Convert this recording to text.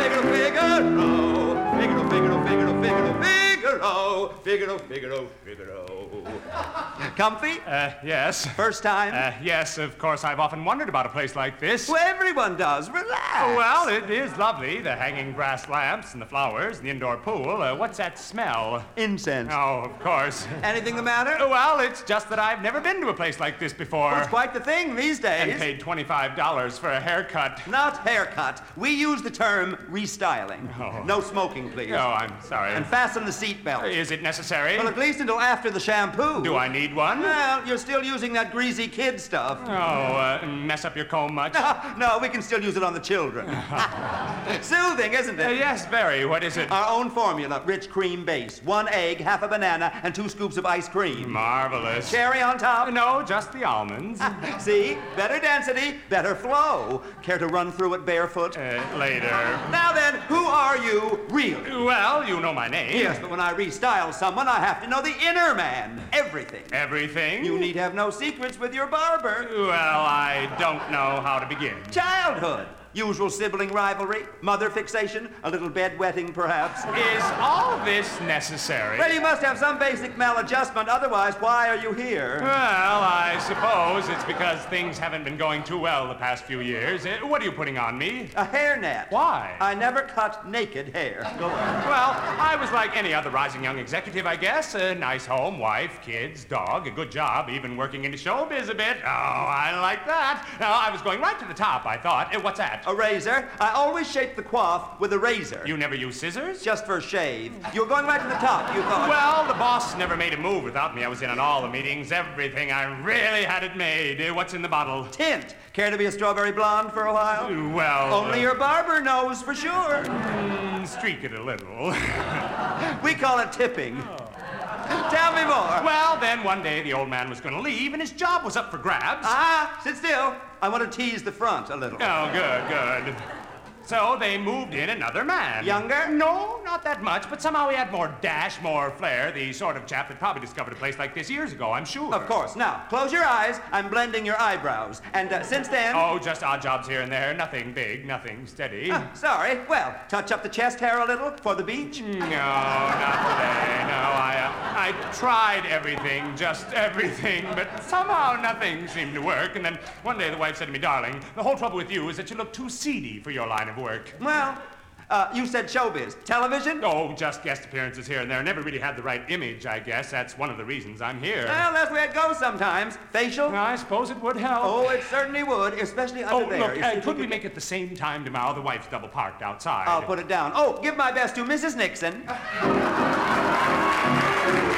Figaro, Figaro, Figaro, Figaro, Figaro, Figaro, Figaro, Figaro, Figaro. Comfy? Yes. First time? Yes, of course, I've often wondered about a place like this. Well, everyone does. Relax. Well, it is lovely. The hanging brass lamps and the flowers and the indoor pool. What's that smell? Incense. Oh, of course. Anything the matter? Well, it's just that I've never been to a place like this before. Well, it's quite the thing these days. And paid $25 for a haircut. Not haircut. We use the term restyling. Oh. No smoking, please. Oh, I'm sorry. And fasten the seatbelt. Is it necessary? Well, at least until after the shampoo. Do I need one? Well, you're still using that greasy kid stuff. Oh, mess up your comb much? No, we can still use it on the children. Soothing, isn't it? Yes, very. What is it? Our own formula, rich cream base. 1 egg, half a banana, and 2 scoops of ice cream. Marvelous. Cherry on top? No, just the almonds. See? Better density, better flow. Care to run through it barefoot? Later. Now then, who are you, really? Well, you know my name. Yes, but when I restyle someone, I have to know the inner man. Everything. Everything? You need have no secrets with your barber. Well, I don't know how to begin. Childhood. Usual sibling rivalry, mother fixation, a little bedwetting perhaps. Is all this necessary? Well, you must have some basic maladjustment, otherwise why are you here? Well, I suppose it's because things haven't been going too well the past few years. What are you putting on me? A hairnet. Why? I never cut naked hair. Go on. Well, I was like any other rising young executive, I guess. A nice home, wife, kids, dog, a good job, even working into showbiz a bit. Oh, I like that. Now, I was going right to the top, I thought. What's that? A razor. I always shape the coif with a razor. You never use scissors? Just for a shave. You were going right to the top, you thought. Well, the boss never made a move without me. I was in on all the meetings, everything. I really had it made. What's in the bottle? Tint. Care to be a strawberry blonde for a while? Well... Only your barber knows for sure. Streak it a little. We call it tipping. Tell me more. Well, then one day the old man was going to leave and his job was up for grabs. Sit still. I want to tease the front a little. Oh, good. So they moved in another man. Younger? No, not that much, but somehow he had more dash, more flair, the sort of chap that probably discovered a place like this years ago, I'm sure. Of course. Now, close your eyes. I'm blending your eyebrows. And since then... Oh, just odd jobs here and there. Nothing big, nothing steady. Sorry. Well, touch up the chest hair a little for the beach? No, not today. No, I tried everything, just everything, but somehow nothing seemed to work. And then one day the wife said to me, darling, the whole trouble with you is that you look too seedy for your line of work. Well, you said showbiz. Television? Oh, just guest appearances here and there. Never really had the right image, I guess. That's one of the reasons I'm here. Well, that's the way it goes sometimes. Facial? I suppose it would help. Oh, it certainly would, especially under there. Look, could we make it the same time tomorrow? The wife's double parked outside. I'll put it down. Oh, give my best to Mrs. Nixon.